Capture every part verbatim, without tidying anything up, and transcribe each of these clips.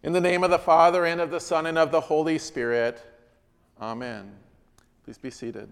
In the name of the Father, and of the Son, and of the Holy Spirit. Amen. Please be seated.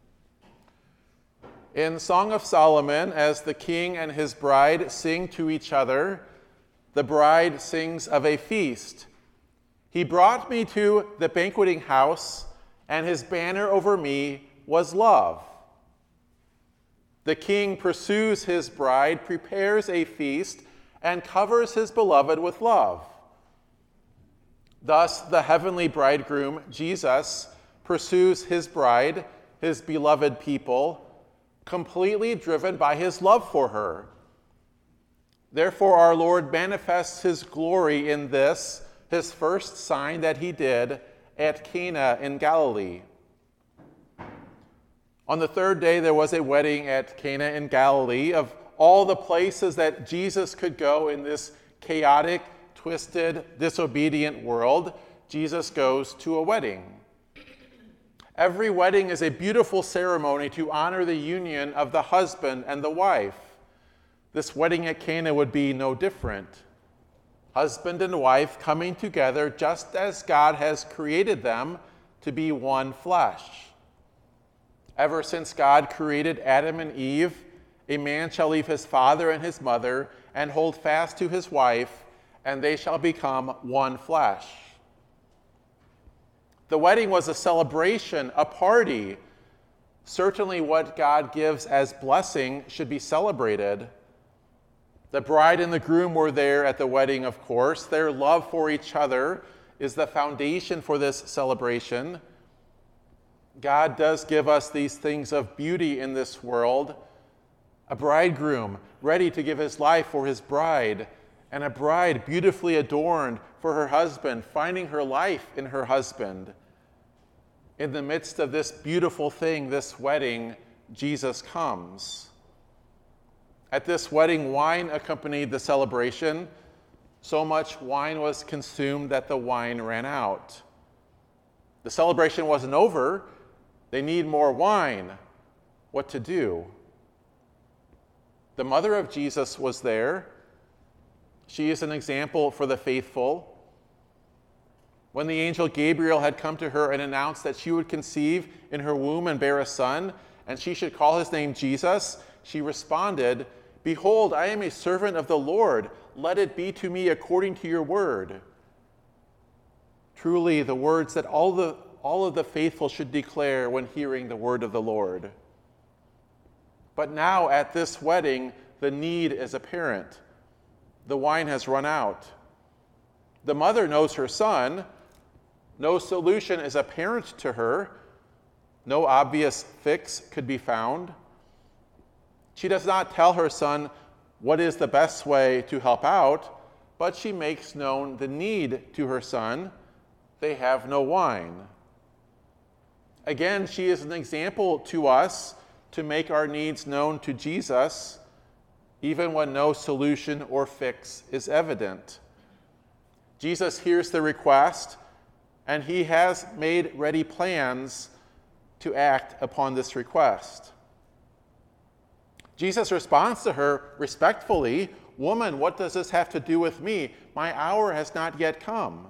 In Song of Solomon, as the king and his bride sing to each other, the bride sings of a feast. He brought me to the banqueting house, and his banner over me was love. The king pursues his bride, prepares a feast, and covers his beloved with love. Thus, the heavenly bridegroom, Jesus, pursues his bride, his beloved people, completely driven by his love for her. Therefore, our Lord manifests his glory in this, his first sign that he did at Cana in Galilee. On the third day, there was a wedding at Cana in Galilee. Of all the places that Jesus could go in this chaotic, twisted, disobedient world, Jesus goes to a wedding. Every wedding is a beautiful ceremony to honor the union of the husband and the wife. This wedding at Cana would be no different. Husband and wife coming together just as God has created them to be one flesh. Ever since God created Adam and Eve, a man shall leave his father and his mother and hold fast to his wife, and they shall become one flesh. The wedding was a celebration, a party. Certainly what God gives as blessing should be celebrated. The bride and the groom were there at the wedding, of course. Their love for each other is the foundation for this celebration. God does give us these things of beauty in this world. A bridegroom ready to give his life for his bride, and a bride beautifully adorned for her husband, finding her life in her husband. In the midst of this beautiful thing, this wedding, Jesus comes. At this wedding, wine accompanied the celebration. So much wine was consumed that the wine ran out. The celebration wasn't over. They need more wine. What to do? The mother of Jesus was there. She is an example for the faithful. When the angel Gabriel had come to her and announced that she would conceive in her womb and bear a son, and she should call his name Jesus, she responded, "Behold, I am a servant of the Lord. Let it be to me according to your word." Truly, the words that all the all of the faithful should declare when hearing the word of the Lord. But now at this wedding, the need is apparent. The wine has run out. The mother knows her son. No solution is apparent to her. No obvious fix could be found. She does not tell her son what is the best way to help out, but she makes known the need to her son. They have no wine. Again, she is an example to us to make our needs known to Jesus, even when no solution or fix is evident. Jesus hears the request, and he has made ready plans to act upon this request. Jesus responds to her respectfully, "Woman, what does this have to do with me? My hour has not yet come."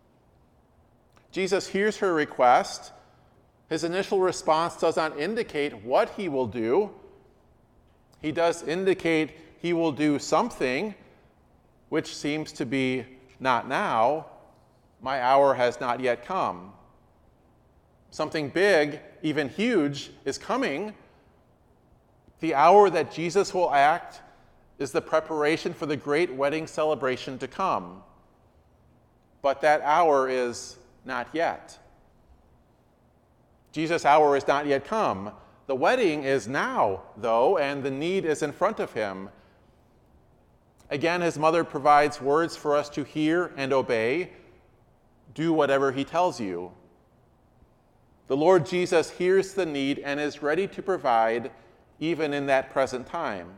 Jesus hears her request. His initial response does not indicate what he will do. He does indicate he will do something, which seems to be not now. My hour has not yet come. Something big, even huge, is coming. The hour that Jesus will act is the preparation for the great wedding celebration to come. But that hour is not yet. Jesus' hour is not yet come. The wedding is now, though, and the need is in front of him. Again, his mother provides words for us to hear and obey. Do whatever he tells you. The Lord Jesus hears the need and is ready to provide even in that present time.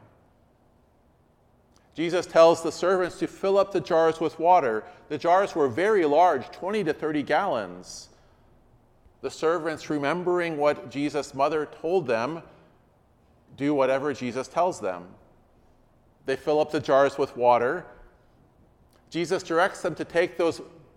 Jesus tells the servants to fill up the jars with water. The jars were very large, twenty to thirty gallons. The servants, remembering what Jesus' mother told them, do whatever Jesus tells them. They fill up the jars with water. Jesus directs them to take those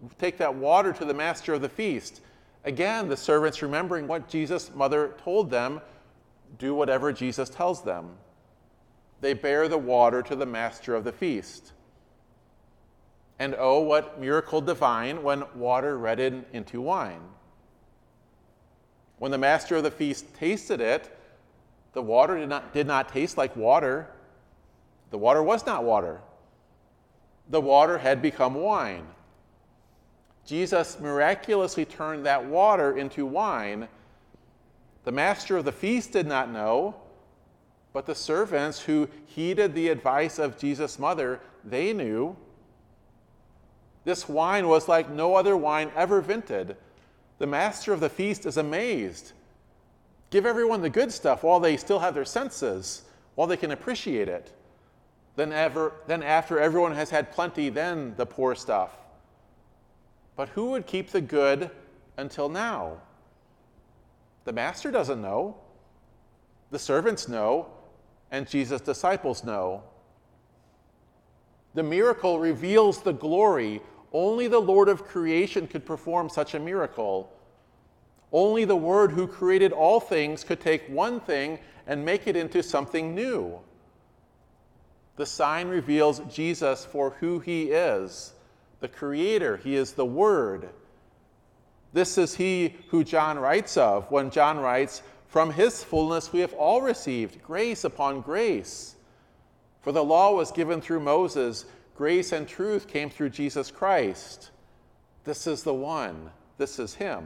take that water to the master of the feast. Again, the servants, remembering what Jesus' mother told them, do whatever Jesus tells them. They bear the water to the master of the feast. And oh, what miracle divine when water reddened into wine. When the master of the feast tasted it, the water did not, did not taste like water. The water was not water. The water had become wine. Jesus miraculously turned that water into wine. The master of the feast did not know, but the servants who heeded the advice of Jesus' mother, they knew. This wine was like no other wine ever vinted. The master of the feast is amazed. Give everyone the good stuff while they still have their senses, while they can appreciate it. Then, ever, then after everyone has had plenty, then the poor stuff. But who would keep the good until now? The master doesn't know. The servants know, and Jesus' disciples know. The miracle reveals the glory. Only the Lord of creation could perform such a miracle. Only the Word who created all things could take one thing and make it into something new. The sign reveals Jesus for who he is, the Creator. He is the Word. This is he who John writes of when John writes, "From his fullness we have all received grace upon grace. For the law was given through Moses, grace and truth came through Jesus Christ." This is the one. This is him.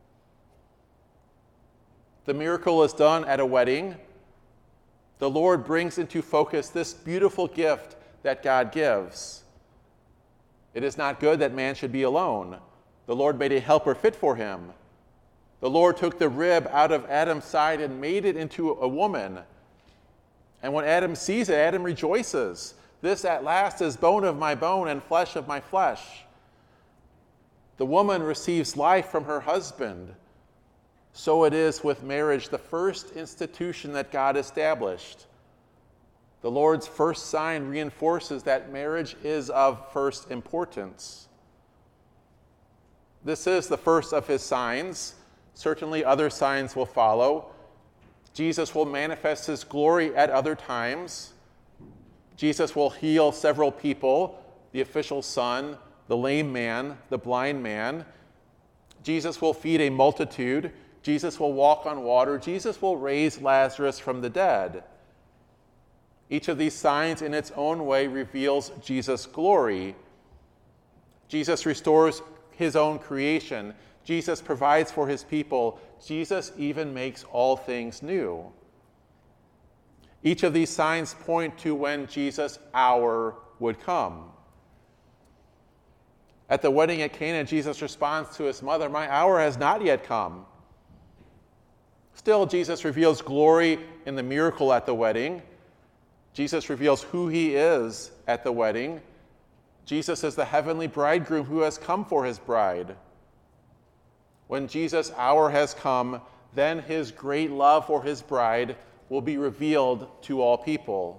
The miracle is done at a wedding. The Lord brings into focus this beautiful gift that God gives. It is not good that man should be alone. The Lord made a helper fit for him. The Lord took the rib out of Adam's side and made it into a woman. And when Adam sees it, Adam rejoices. This at last is bone of my bone and flesh of my flesh. The woman receives life from her husband. So it is with marriage, the first institution that God established. The Lord's first sign reinforces that marriage is of first importance. This is the first of his signs. Certainly other signs will follow. Jesus will manifest his glory at other times. Jesus will heal several people, the official son, the lame man, the blind man. Jesus will feed a multitude. Jesus will walk on water. Jesus will raise Lazarus from the dead. Each of these signs in its own way reveals Jesus' glory. Jesus restores his own creation. Jesus provides for his people. Jesus even makes all things new. Each of these signs point to when Jesus' hour would come. At the wedding at Cana, Jesus responds to his mother, "My hour has not yet come." Still, Jesus reveals glory in the miracle at the wedding. Jesus reveals who he is at the wedding. Jesus is the heavenly bridegroom who has come for his bride. When Jesus' hour has come, then his great love for his bride will be revealed to all people.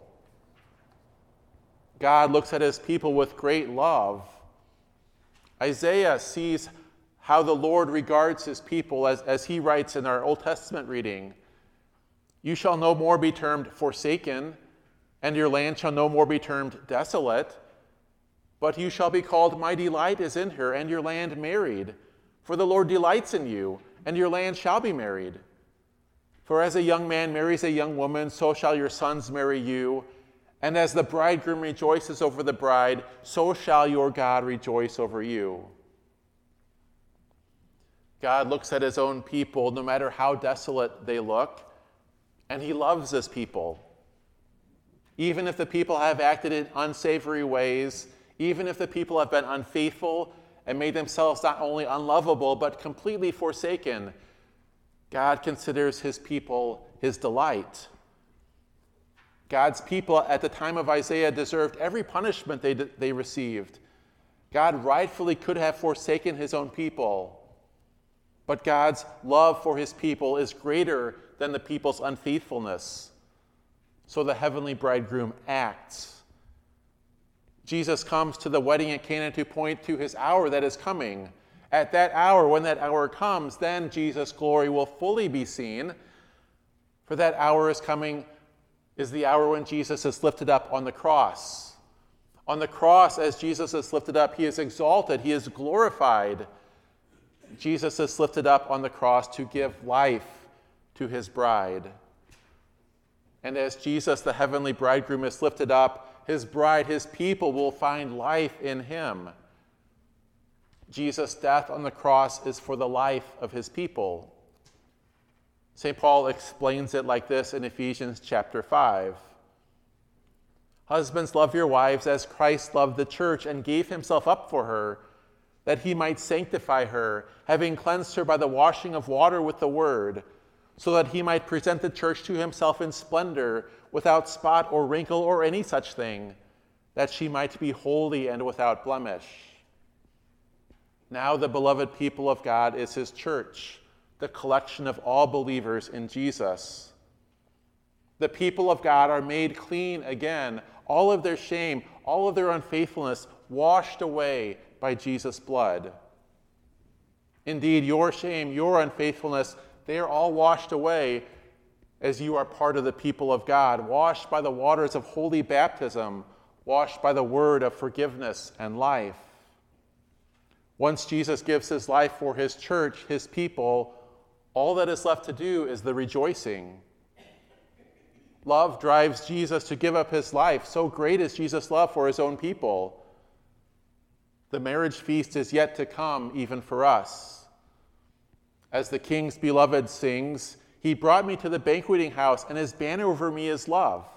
God looks at his people with great love. Isaiah sees how the Lord regards his people as, as he writes in our Old Testament reading. "You shall no more be termed forsaken, and your land shall no more be termed desolate, but you shall be called, my delight is in her, and your land married. For the Lord delights in you, and your land shall be married. For as a young man marries a young woman, so shall your sons marry you. And as the bridegroom rejoices over the bride, so shall your God rejoice over you." God looks at his own people, no matter how desolate they look, and he loves his people. Even if the people have acted in unsavory ways, even if the people have been unfaithful and made themselves not only unlovable, but completely forsaken, God considers his people his delight. God's people at the time of Isaiah deserved every punishment they, they received. God rightfully could have forsaken his own people, but God's love for his people is greater than the people's unfaithfulness. So the heavenly bridegroom acts. Jesus comes to the wedding at Cana to point to his hour that is coming. At that hour, when that hour comes, then Jesus' glory will fully be seen. For that hour is coming, is the hour when Jesus is lifted up on the cross. On the cross, as Jesus is lifted up, he is exalted, he is glorified. Jesus is lifted up on the cross to give life to his bride. And as Jesus, the heavenly bridegroom, is lifted up, his bride, his people, will find life in him. Jesus' death on the cross is for the life of his people. Saint Paul explains it like this in Ephesians chapter five. Husbands, love your wives as Christ loved the church and gave himself up for her, that he might sanctify her, having cleansed her by the washing of water with the word, so that he might present the church to himself in splendor, without spot or wrinkle or any such thing, that she might be holy and without blemish. Now the beloved people of God is his church, the collection of all believers in Jesus. The people of God are made clean again, all of their shame, all of their unfaithfulness washed away by Jesus' blood. Indeed, your shame, your unfaithfulness, they are all washed away as you are part of the people of God, washed by the waters of holy baptism, washed by the word of forgiveness and life. Once Jesus gives his life for his church, his people, all that is left to do is the rejoicing. Love drives Jesus to give up his life. So great is Jesus' love for his own people. The marriage feast is yet to come, even for us. As the King's beloved sings, he brought me to the banqueting house, and his banner over me is love.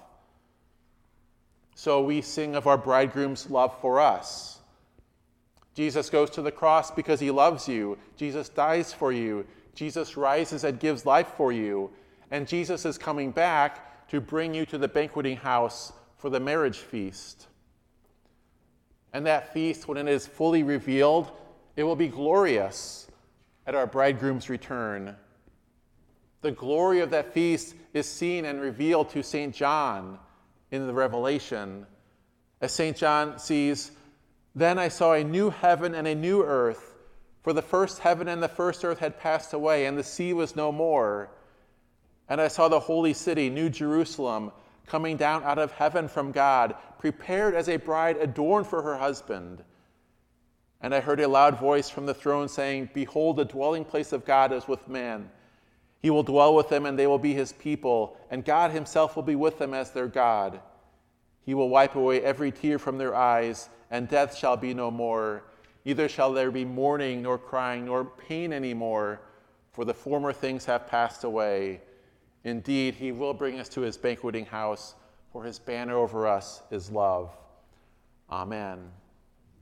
So we sing of our bridegroom's love for us. Jesus goes to the cross because he loves you. Jesus dies for you. Jesus rises and gives life for you. And Jesus is coming back to bring you to the banqueting house for the marriage feast. And that feast, when it is fully revealed, it will be glorious at our bridegroom's return. The glory of that feast is seen and revealed to Saint John in the Revelation. As Saint John sees, "Then I saw a new heaven and a new earth, for the first heaven and the first earth had passed away, and the sea was no more. And I saw the holy city, New Jerusalem, coming down out of heaven from God, prepared as a bride adorned for her husband. And I heard a loud voice from the throne saying, 'Behold, the dwelling place of God is with man. He will dwell with them, and they will be his people, and God himself will be with them as their God. He will wipe away every tear from their eyes, and death shall be no more. Neither shall there be mourning, nor crying, nor pain any more, for the former things have passed away. Indeed, he will bring us to his banqueting house, for his banner over us is love.' Amen."